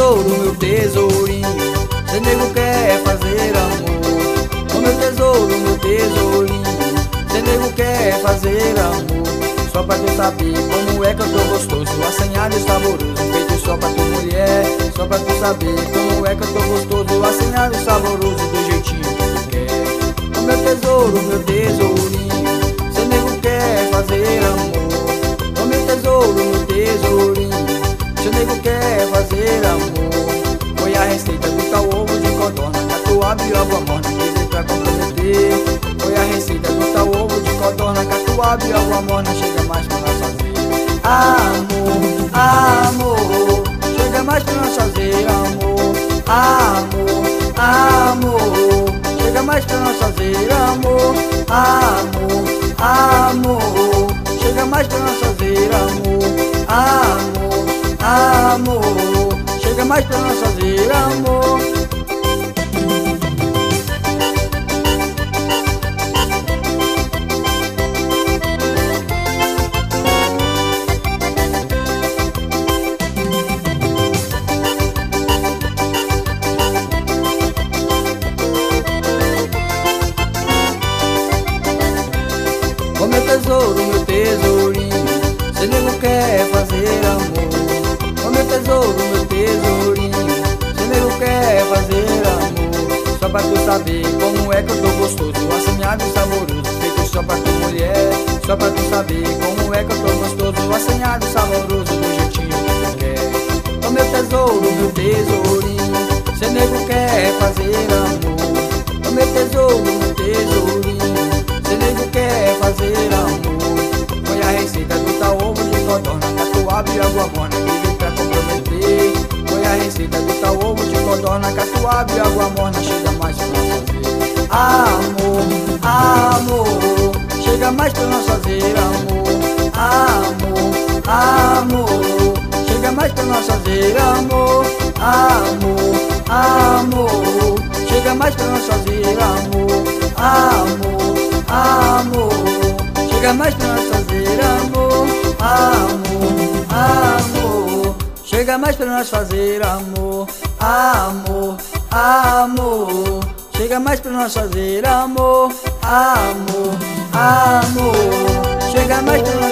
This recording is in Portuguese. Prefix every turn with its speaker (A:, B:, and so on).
A: tesouro, meu tesourinho, cê nego quer fazer amor. Ô meu tesouro, meu tesourinho, cê nego quer fazer amor. Só pra tu saber como é que eu tô gostoso, assanhado e saboroso, feito só pra tu mulher. Só pra tu saber como é que eu tô gostoso, assanhado e saboroso, do jeitinho que tu quer. Ô meu tesouro, meu tesourinho, cê nego quer fazer amor. Ô meu tesouro, meu tesourinho, cê nego quer fazer amor. Foi a receita do tal ovo de codorna, catuaba e água morna que veio pra comprometer. Foi a receita do tal ovo de codorna, catuaba e água morna, chega mais pra nós fazer amor, amor. Chega mais pra nós fazer amor, amor, amor. Chega mais pra nós fazer amor, amor, amor. Chega mais pra nós fazer amor, amor, amor. Chega mais pra nós fazer amor. Ô meu tesouro, meu tesourinho, cê nego quer fazer amor. Ô meu tesouro, meu tesourinho, cê nego quer fazer amor. Só pra tu saber como é que eu tô gostoso, assanhado e saboroso, feito só pra tu mulher. Só pra tu saber como é que eu tô gostoso, assanhado e saboroso, do jeitinho que tu quer. Ô meu tesouro, meu tesourinho, cê nego quer fazer amor. Ô meu tesouro, meu tesourinho, cê nego quer fazer amor. Foi a receita do tal ovo de codorna, catuaba e água morna que veio pra comprometer. Foi a receita do tal ovo de codorna, catuaba e água morna, chega mais pra nós fazer amor, amor. Chega mais pra nós fazer amor, amor, amor. Chega mais pra nós fazer amor, amor, amor. Chega mais pra nós fazer amor, amor, amor. Chega mais pra nós fazer amor, amor, amor. Chega mais pra nós fazer amor, amor, amor. Chega mais pra nós fazer amor, amor, amor. Chega mais pra nós